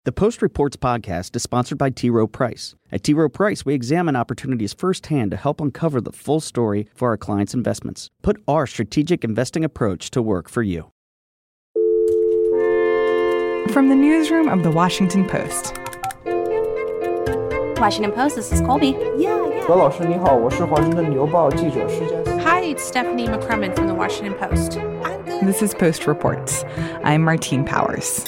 The Post Reports podcast is sponsored by T. Rowe Price. At T. Rowe Price, we examine opportunities firsthand to help uncover the full story for our clients' investments. Put our strategic investing approach to work for you. From the newsroom of The Washington Post. Washington Post, this is Colby. Hi, it's Stephanie McCrumman from The Washington Post. This is Post Reports. I'm Martine Powers.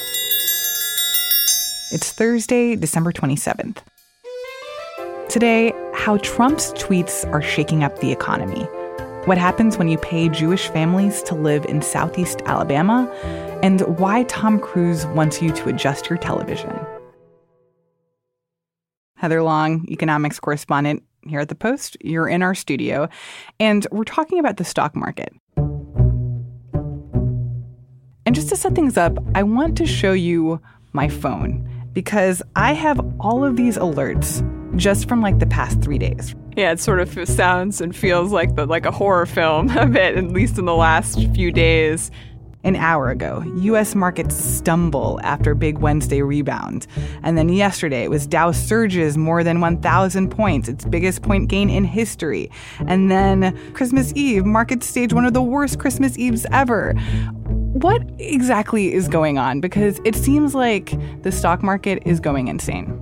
It's Thursday, December 27th. Today, how Trump's tweets are shaking up the economy. What happens when you pay Jewish families to live in Southeast Alabama, and why Tom Cruise wants you to adjust your television. Heather Long, economics correspondent here at the Post. You're in our studio, and we're talking about the stock market. And just to set things up, I want to show you my phone, because I have all of these alerts just from the past 3 days. Yeah, it sort of sounds and feels like a horror film a bit, at least in the last few days. An hour ago, U.S. markets stumble after big Wednesday rebound. And then yesterday, it was Dow surges more than 1,000 points, its biggest point gain in history. And then Christmas Eve, markets stage one of the worst Christmas Eves ever. What exactly is going on? Because it seems like the stock market is going insane.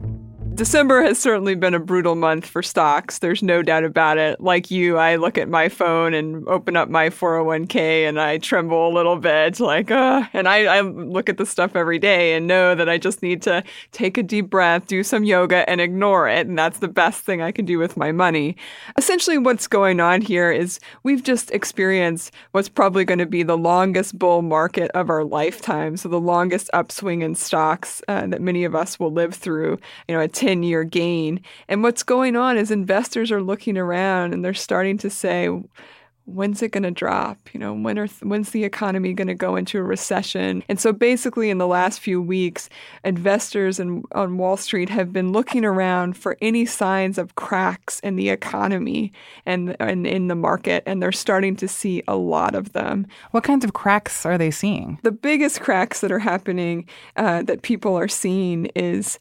December has certainly been a brutal month for stocks. There's no doubt about it. Like you, I look at my phone and open up my 401k and I tremble a little bit and I look at the stuff every day and know that I just need to take a deep breath, do some yoga and ignore it. And that's the best thing I can do with my money. Essentially, what's going on here is we've just experienced what's probably going to be the longest bull market of our lifetime. So the longest upswing in stocks that many of us will live through, a 10-year gain. And what's going on is investors are looking around and they're starting to say, when's it going to drop? When's the economy going to go into a recession? And so basically in the last few weeks, investors on Wall Street have been looking around for any signs of cracks in the economy and in the market, and they're starting to see a lot of them. What kinds of cracks are they seeing? The biggest cracks that are happening that people are seeing is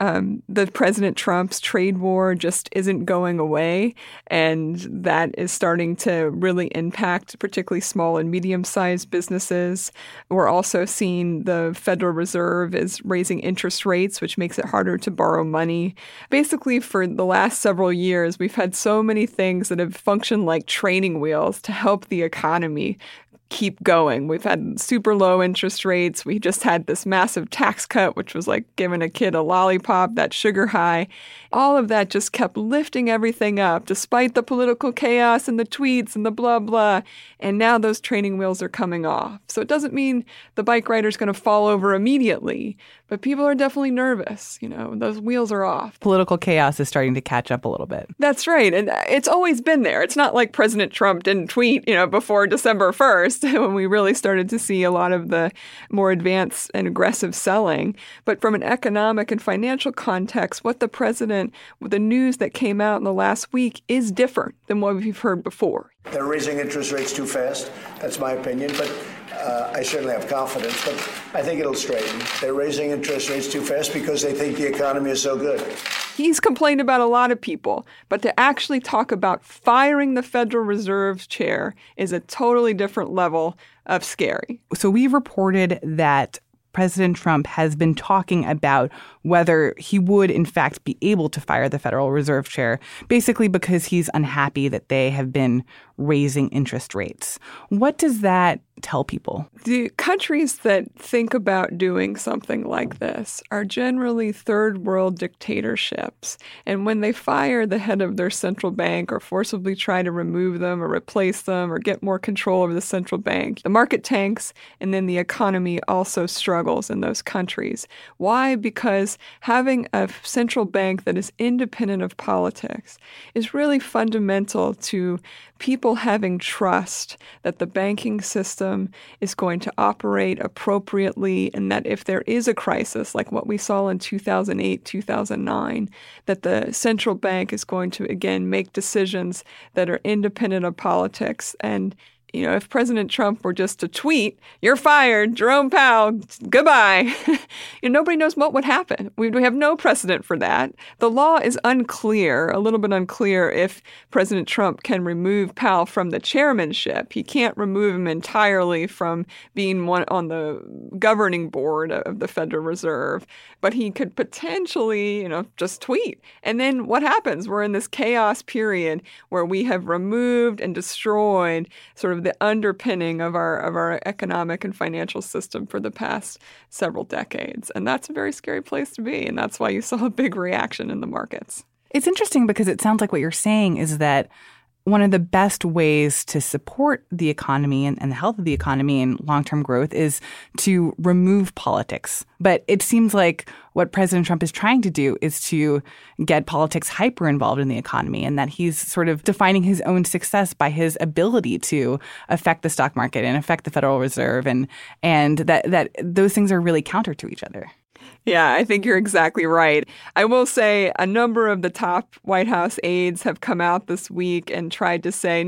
the President Trump's trade war just isn't going away, and that is starting to really impact particularly small and medium-sized businesses. We're also seeing the Federal Reserve is raising interest rates, which makes it harder to borrow money. Basically, for the last several years, we've had so many things that have functioned like training wheels to help the economy keep going. We've had super low interest rates. We just had this massive tax cut, which was like giving a kid a lollipop, that sugar high. All of that just kept lifting everything up, despite the political chaos and the tweets and the blah, blah. And now those training wheels are coming off. So it doesn't mean the bike rider's going to fall over immediately, but people are definitely nervous. Those wheels are off. Political chaos is starting to catch up a little bit. That's right. And it's always been there. It's not like President Trump didn't tweet, before December 1st when we really started to see a lot of the more advanced and aggressive selling. But from an economic and financial context, the news that came out in the last week is different than what we've heard before. They're raising interest rates too fast. That's my opinion. But I certainly have confidence, but I think it'll straighten. They're raising interest rates too fast because they think the economy is so good. He's complained about a lot of people, but to actually talk about firing the Federal Reserve chair is a totally different level of scary. So we reported that President Trump has been talking about whether he would, in fact, be able to fire the Federal Reserve chair, basically because he's unhappy that they have been raising interest rates. What does that tell people? The countries that think about doing something like this are generally third world dictatorships. And when they fire the head of their central bank or forcibly try to remove them or replace them or get more control over the central bank, the market tanks and then the economy also struggles in those countries. Why? Because having a central bank that is independent of politics is really fundamental to people having trust that the banking system is going to operate appropriately and that if there is a crisis like what we saw in 2008, 2009, that the central bank is going to, again, make decisions that are independent of politics. And if President Trump were just to tweet, "You're fired, Jerome Powell, goodbye," nobody knows what would happen. We have no precedent for that. The law is unclear, a little bit unclear, if President Trump can remove Powell from the chairmanship. He can't remove him entirely from being one on the governing board of the Federal Reserve, but he could potentially, just tweet. And then what happens? We're in this chaos period where we have removed and destroyed sort of the underpinning of our economic and financial system for the past several decades. And that's a very scary place to be. And that's why you saw a big reaction in the markets. It's interesting because it sounds like what you're saying is that one of the best ways to support the economy and the health of the economy and long-term growth is to remove politics. But it seems like what President Trump is trying to do is to get politics hyper involved in the economy, and that he's sort of defining his own success by his ability to affect the stock market and affect the Federal Reserve, and that those things are really counter to each other. Yeah, I think you're exactly right. I will say a number of the top White House aides have come out this week and tried to say,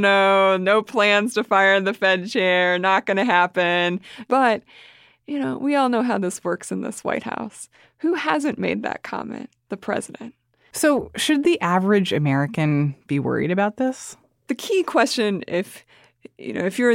no plans to fire the Fed chair, not going to happen. But, we all know how this works in this White House. Who hasn't made that comment? The president. So should the average American be worried about this? The key question, if you're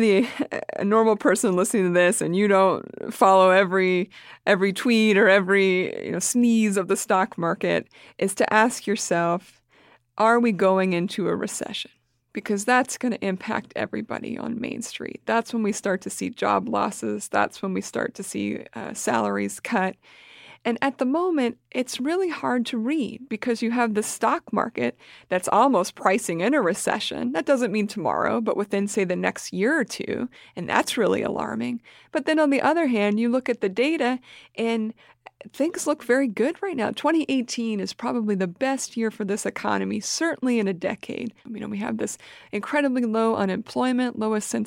a normal person listening to this and you don't follow every tweet or every sneeze of the stock market, is to ask yourself, are we going into a recession? Because that's going to impact everybody on Main Street. That's when we start to see job losses. That's when we start to see salaries cut. And at the moment, it's really hard to read because you have the stock market that's almost pricing in a recession. That doesn't mean tomorrow, but within, say, the next year or two. And that's really alarming. But then on the other hand, you look at the data and things look very good right now. 2018 is probably the best year for this economy, certainly in a decade. We have this incredibly low unemployment, lowest since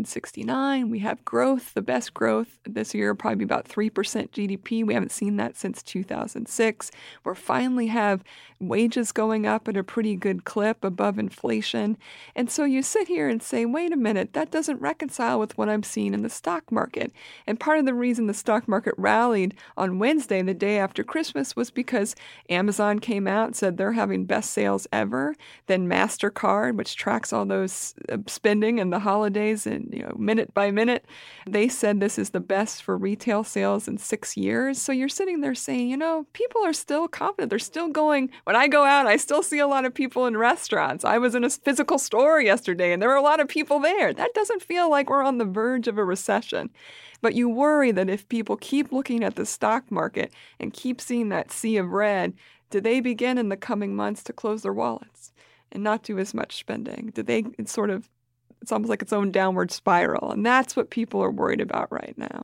1969. We have growth, the best growth this year, probably about 3% GDP. We haven't seen that since 2006. We finally have wages going up at a pretty good clip above inflation. And so you sit here and say, wait a minute, that doesn't reconcile with what I'm seeing in the stock market. And part of the reason the stock market rallied on Wednesday, the day after Christmas, was because Amazon came out and said they're having best sales ever. Then MasterCard, which tracks all those spending and the holidays and minute by minute, they said this is the best for retail sales in 6 years. So you're sitting there saying, people are still confident. They're still going. When I go out, I still see a lot of people in restaurants. I was in a physical store yesterday and there were a lot of people there. That doesn't feel like we're on the verge of a recession. But you worry that if people keep looking at the stock market and keep seeing that sea of red, do they begin in the coming months to close their wallets and not do as much spending? It's almost like its own downward spiral. And that's what people are worried about right now.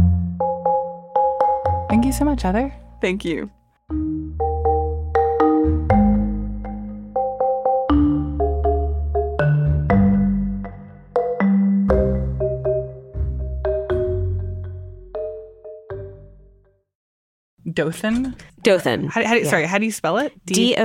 Thank you so much, Heather. Thank you. Dothan? Dothan. Sorry, how do you spell it?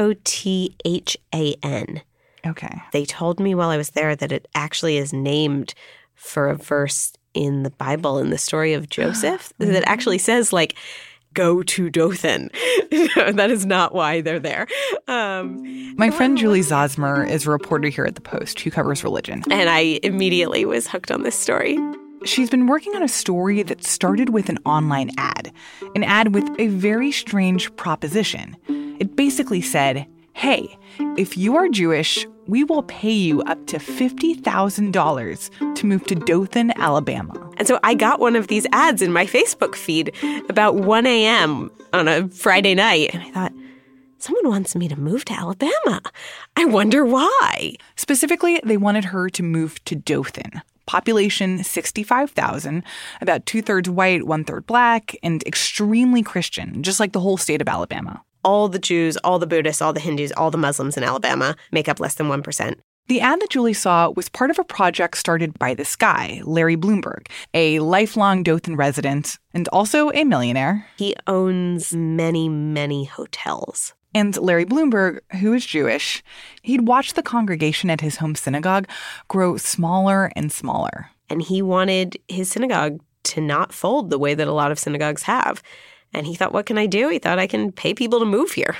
Dothan. Okay. They told me while I was there that it actually is named for a verse in the Bible, in the story of Joseph, that actually says, go to Dothan. That is not why they're there. My friend Julie Zosmer is a reporter here at The Post who covers religion. And I immediately was hooked on this story. She's been working on a story that started with an online ad with a very strange proposition. It basically said, hey, if you are Jewish, we will pay you up to $50,000 to move to Dothan, Alabama. And so I got one of these ads in my Facebook feed about 1 a.m. on a Friday night. And I thought, someone wants me to move to Alabama. I wonder why. Specifically, they wanted her to move to Dothan. Population 65,000, about 2/3 white, 1/3 black, and extremely Christian, just like the whole state of Alabama. All the Jews, all the Buddhists, all the Hindus, all the Muslims in Alabama make up less than 1%. The ad that Julie saw was part of a project started by this guy, Larry Bloomberg, a lifelong Dothan resident and also a millionaire. He owns many, many hotels. And Larry Bloomberg, who is Jewish, he'd watched the congregation at his home synagogue grow smaller and smaller. And he wanted his synagogue to not fold the way that a lot of synagogues have. And he thought, what can I do? He thought, I can pay people to move here.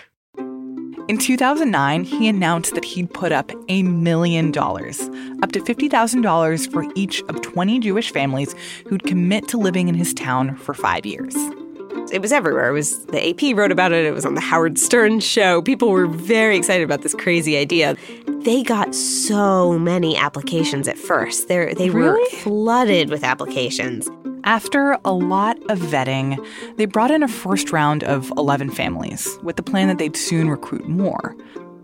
In 2009, he announced that he'd put up $1 million, up to $50,000 for each of 20 Jewish families who'd commit to living in his town for 5 years. It was everywhere. The AP wrote about it. It was on the Howard Stern show. People were very excited about this crazy idea. They got so many applications at first. They were flooded with applications. After a lot of vetting, they brought in a first round of 11 families with the plan that they'd soon recruit more.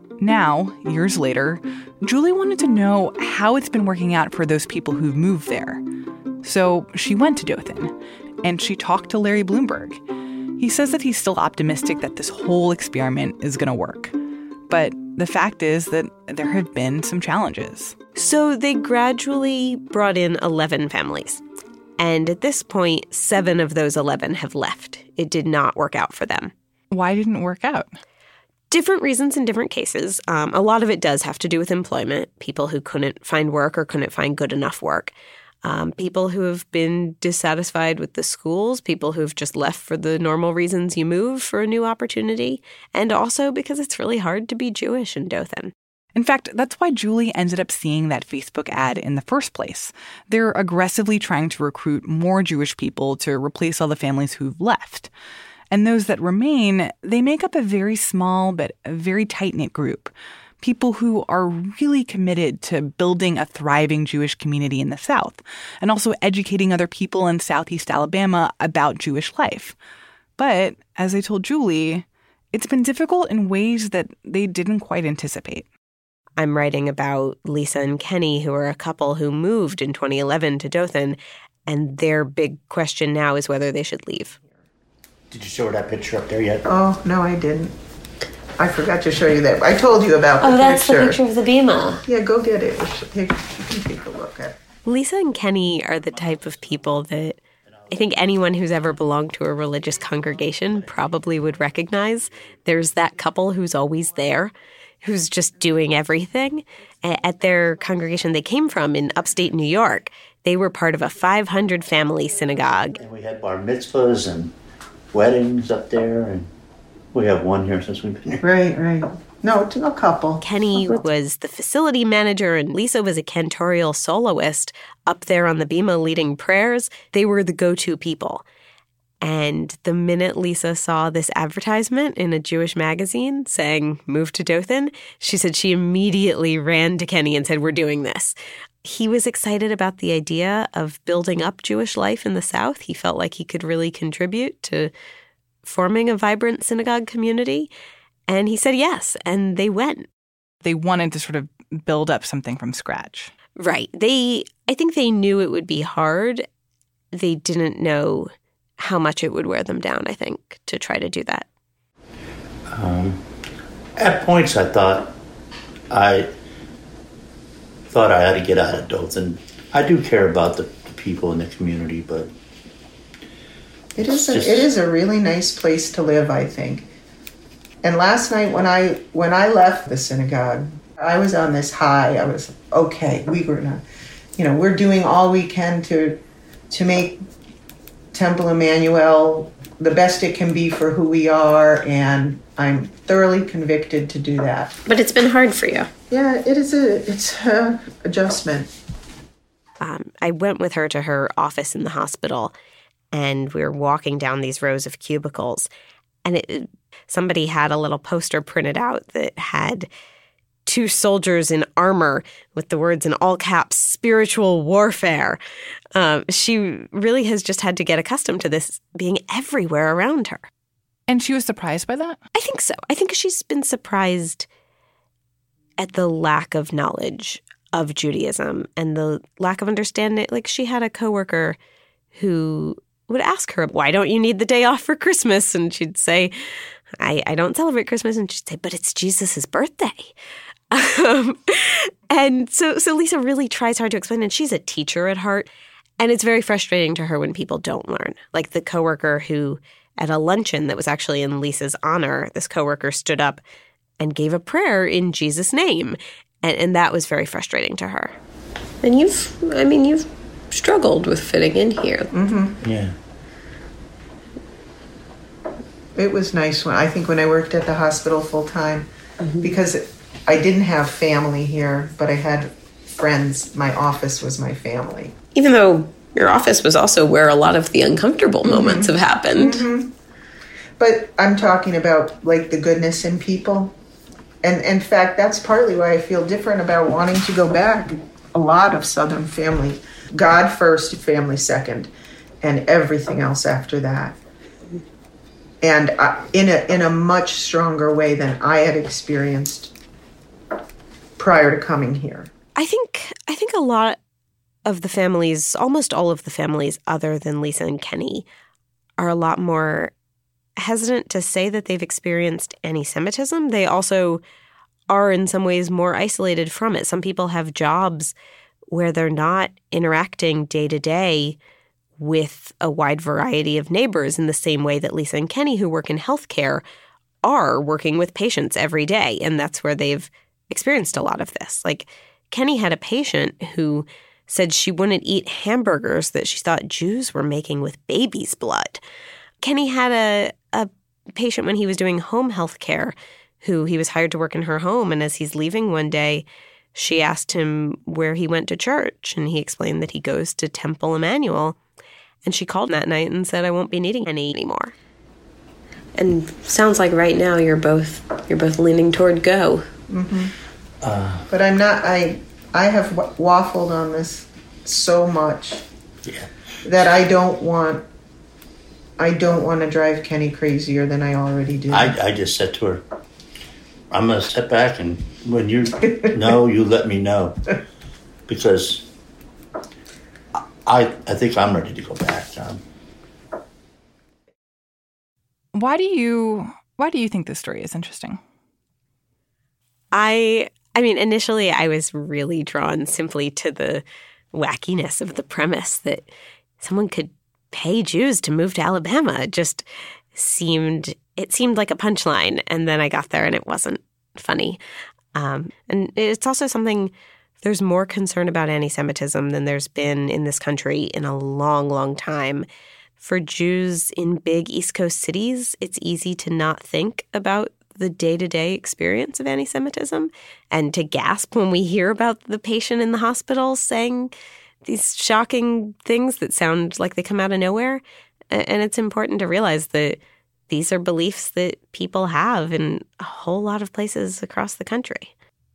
Now, years later, Julie wanted to know how it's been working out for those people who've moved there. So she went to Dothan, and she talked to Larry Bloomberg. He says that he's still optimistic that this whole experiment is going to work. But the fact is that there have been some challenges. So they gradually brought in 11 families. And at this point, 7 of those 11 have left. It did not work out for them. Why didn't it work out? Different reasons in different cases. A lot of it does have to do with employment, people who couldn't find work or couldn't find good enough work. People who have been dissatisfied with the schools, people who've just left for the normal reasons you move for a new opportunity, and also because it's really hard to be Jewish in Dothan. In fact, that's why Julie ended up seeing that Facebook ad in the first place. They're aggressively trying to recruit more Jewish people to replace all the families who've left. And those that remain, they make up a very small but a very tight-knit group. People who are really committed to building a thriving Jewish community in the South and also educating other people in Southeast Alabama about Jewish life. But, as I told Julie, it's been difficult in ways that they didn't quite anticipate. I'm writing about Lisa and Kenny, who are a couple who moved in 2011 to Dothan, and their big question now is whether they should leave. Did you show her that picture up there yet? Oh, no, I didn't. I forgot to show you that. I told you about the picture. Oh, that's the picture of the bima. Yeah, go get it. You can take a look at it. Lisa and Kenny are the type of people that I think anyone who's ever belonged to a religious congregation probably would recognize. There's that couple who's always there, who's just doing everything. At their congregation they came from in upstate New York, they were part of a 500-family synagogue. And we had bar mitzvahs and weddings up there, and we have one here since we've been here. Right. No, it's a couple. Kenny was the facility manager, and Lisa was a cantorial soloist up there on the bima leading prayers. They were the go-to people. And the minute Lisa saw this advertisement in a Jewish magazine saying, move to Dothan, she said she immediately ran to Kenny and said, we're doing this. He was excited about the idea of building up Jewish life in the South. He felt like he could really contribute to forming a vibrant synagogue community. And he said yes, and they went. They wanted to sort of build up something from scratch. Right. I think they knew it would be hard. They didn't know how much it would wear them down, I think, to try to do that. At points, I thought I had to get out of Dothan. I do care about the people in the community, but it is a really nice place to live, I think. And last night when I left the synagogue, I was on this high. I was okay. We're doing all we can to make Temple Emmanuel the best it can be for who we are, and I'm thoroughly convicted to do that. But it's been hard for you. Yeah, it's a adjustment. I went with her to her office in the hospital, and we were walking down these rows of cubicles, and somebody had a little poster printed out that had 2 soldiers in armor with the words in all caps, spiritual warfare. She really has just had to get accustomed to this being everywhere around her. And she was surprised by that? I think so. I think she's been surprised at the lack of knowledge of Judaism and the lack of understanding. Like, she had a coworker who would ask her, why don't you need the day off for Christmas? And she'd say, I don't celebrate Christmas. And she'd say, but it's Jesus's birthday. And so Lisa really tries hard to explain, and she's a teacher at heart. And it's very frustrating to her when people don't learn. Like the coworker who at a luncheon that was actually in Lisa's honor, this coworker stood up and gave a prayer in Jesus' name. And that was very frustrating to her. And you've struggled with fitting in here. Mm-hmm. Yeah. It was nice when I worked at the hospital full time, because I didn't have family here, but I had friends. My office was my family. Even though your office was also where a lot of the uncomfortable moments have happened. Mm-hmm. But I'm talking about like the goodness in people. And in fact, that's partly why I feel different about wanting to go back. A lot of Southern family, God first, family second, and everything else after that. And in a much stronger way than I had experienced prior to coming here. I think a lot of the families, almost all of the families other than Lisa and Kenny, are a lot more hesitant to say that they've experienced anti-Semitism. They also are in some ways more isolated from it. Some people have jobs where they're not interacting day to day with a wide variety of neighbors in the same way that Lisa and Kenny, who work in healthcare, are working with patients every day. And that's where they've experienced a lot of this. Like, Kenny had a patient who said she wouldn't eat hamburgers that she thought Jews were making with baby's blood. Kenny had a patient when he was doing home health care who he was hired to work in her home. And as he's leaving one day, she asked him where he went to church. And he explained that he goes to Temple Emmanuel. And she called that night and said, I won't be needing any anymore. And sounds like right now you're both leaning toward go. Mm-hmm. But I'm not. I have waffled on this so much that I don't want to drive Kenny crazier than I already do. I just said to her, I'm going to step back, and when you know, you let me know. Because I think I'm ready to go back. Why do you think this story is interesting? I mean, initially I was really drawn simply to the wackiness of the premise that someone could pay Jews to move to Alabama. It seemed like a punchline, and then I got there and it wasn't funny. And it's also something, there's more concern about anti-Semitism than there's been in this country in a long, long time. For Jews in big East Coast cities, it's easy to not think about the day-to-day experience of anti-Semitism and to gasp when we hear about the patient in the hospital saying these shocking things that sound like they come out of nowhere. And it's important to realize that these are beliefs that people have in a whole lot of places across the country.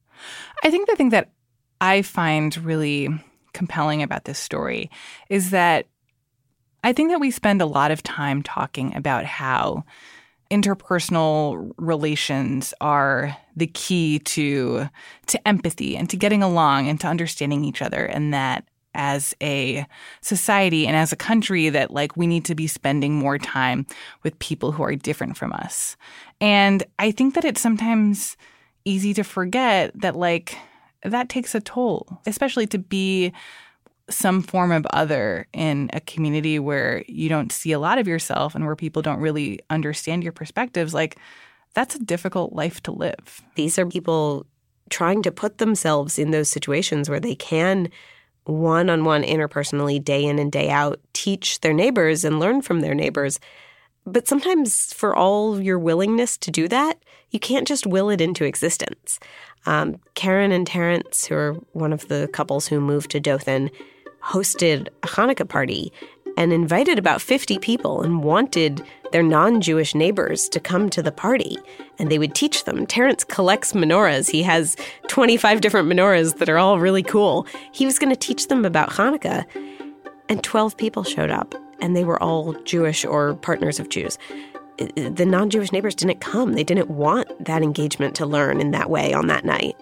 I think the thing that I find really compelling about this story is that I think that we spend a lot of time talking about how interpersonal relations are the key to empathy and to getting along and to understanding each other, and that as a society and as a country that we need to be spending more time with people who are different from us. And I think that it's sometimes easy to forget that that takes a toll, especially to be some form of other in a community where you don't see a lot of yourself and where people don't really understand your perspectives. That's a difficult life to live. These are people trying to put themselves in those situations where they can one-on-one interpersonally, day in and day out, teach their neighbors and learn from their neighbors. But sometimes for all your willingness to do that, you can't just will it into existence. Karen and Terrence, who are one of the couples who moved to Dothan, hosted a Hanukkah party and invited about 50 people and wanted their non-Jewish neighbors to come to the party, and they would teach them. Terrence collects menorahs. He has 25 different menorahs that are all really cool. He was going to teach them about Hanukkah, and 12 people showed up, and they were all Jewish or partners of Jews. The non-Jewish neighbors didn't come. They didn't want that engagement to learn in that way on that night.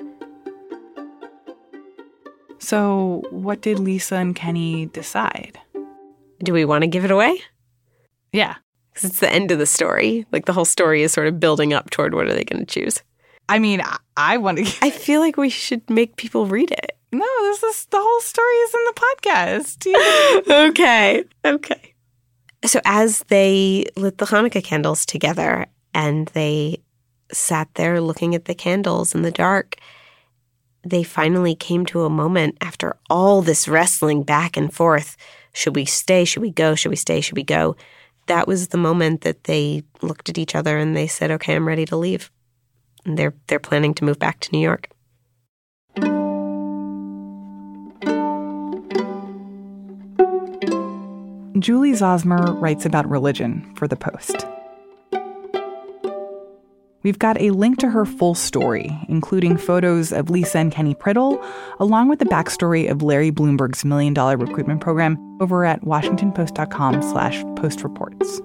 So what did Lisa and Kenny decide? Do we want to give it away? Yeah. Because it's the end of the story. The whole story is sort of building up toward what are they going to choose. I mean, I want to... I feel like we should make people read it. No, the whole story is in the podcast. Okay. So as they lit the Hanukkah candles together and they sat there looking at the candles in the dark, they finally came to a moment after all this wrestling back and forth. Should we stay? Should we go? Should we stay? Should we go? That was the moment that they looked at each other and they said, okay, I'm ready to leave. And they're planning to move back to New York. Julie Zosmer writes about religion for The Post. We've got a link to her full story, including photos of Lisa and Kenny Priddle, along with the backstory of Larry Bloomberg's $1 Million Recruitment Program over at WashingtonPost.com/postreports.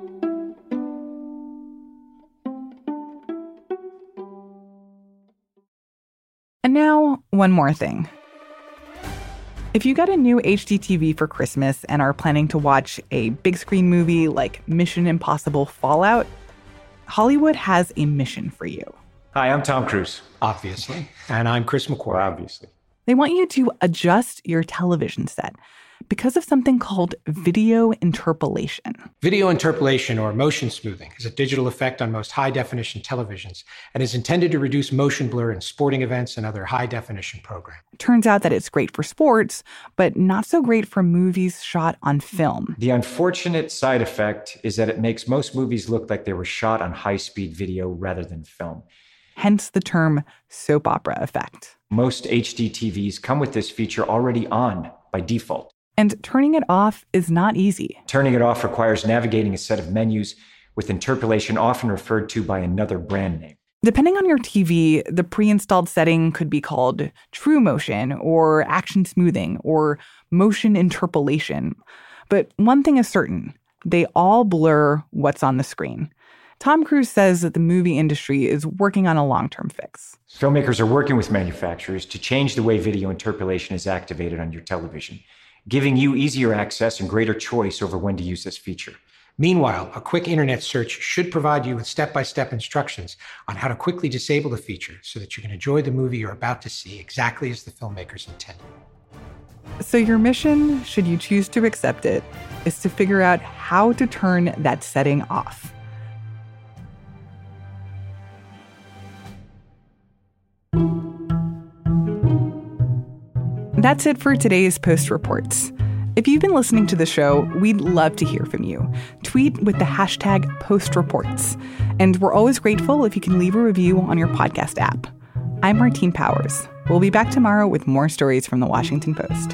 And now, one more thing. If you got a new HD TV for Christmas and are planning to watch a big screen movie like Mission Impossible Fallout, Hollywood has a mission for you. Hi, I'm Tom Cruise. Obviously. And I'm Chris McQuarrie. Obviously. They want you to adjust your television set because of something called video interpolation. Video interpolation, or motion smoothing, is a digital effect on most high-definition televisions and is intended to reduce motion blur in sporting events and other high-definition programs. Turns out that it's great for sports, but not so great for movies shot on film. The unfortunate side effect is that it makes most movies look like they were shot on high-speed video rather than film. Hence the term soap opera effect. Most HD TVs come with this feature already on by default. And turning it off is not easy. Turning it off requires navigating a set of menus, with interpolation often referred to by another brand name. Depending on your TV, the pre-installed setting could be called True Motion or Action Smoothing or Motion Interpolation. But one thing is certain, they all blur what's on the screen. Tom Cruise says that the movie industry is working on a long-term fix. Filmmakers are working with manufacturers to change the way video interpolation is activated on your television, giving you easier access and greater choice over when to use this feature. Meanwhile, a quick internet search should provide you with step-by-step instructions on how to quickly disable the feature so that you can enjoy the movie you're about to see exactly as the filmmakers intended. So your mission, should you choose to accept it, is to figure out how to turn that setting off. That's it for today's Post Reports. If you've been listening to the show, we'd love to hear from you. Tweet with the hashtag #PostReports. And we're always grateful if you can leave a review on your podcast app. I'm Martine Powers. We'll be back tomorrow with more stories from the Washington Post.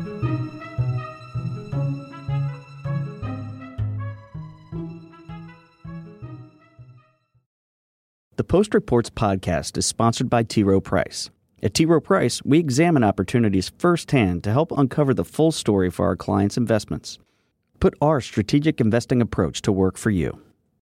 The Post Reports podcast is sponsored by T. Rowe Price. At T. Rowe Price, we examine opportunities firsthand to help uncover the full story for our clients' investments. Put our strategic investing approach to work for you.